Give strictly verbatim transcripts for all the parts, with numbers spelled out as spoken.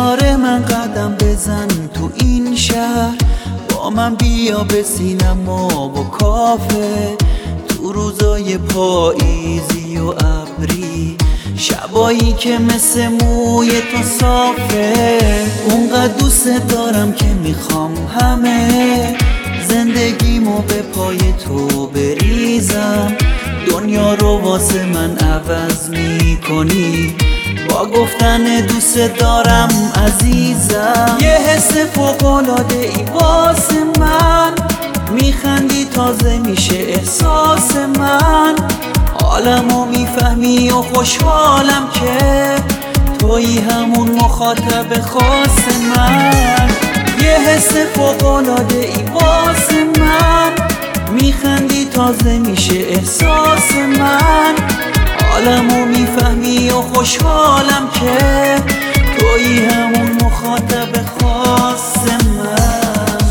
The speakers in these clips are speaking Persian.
کنار من قدم بزن تو این شهر، با من بیا به سینما و کافه، تو روزای پاییزی و ابری، شبایی که مثل موی تو صافه. اونقدر دوست دارم که میخوام همه زندگیمو به پای تو بریزم، دنیا رو واسه من عوض میکنی با گفتن دوست دارم عزیزم. یه حس فوق‌العاده ای واسه من، میخندی تازه میشه احساس من، حالمو میفهمی و خوشحالم که تویی همون مخاطب خاص من. یه حس فوق‌العاده ای واسه من، میخندی تازه میشه احساس من، حالمو میفهمی و خوشحالم که تویی همون مخاطب خاص من.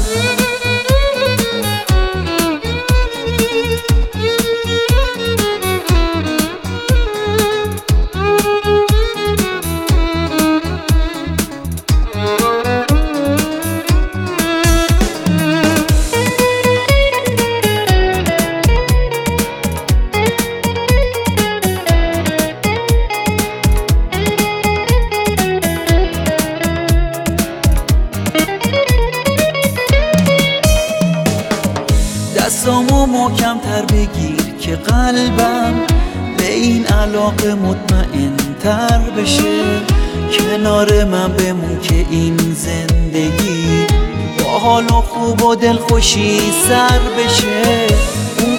دستامو محکم تر بگیر که قلبم به این علاقه مطمئن تر بشه، کنار من بمون که این زندگی با حال و خوب و دلخوشی سر بشه.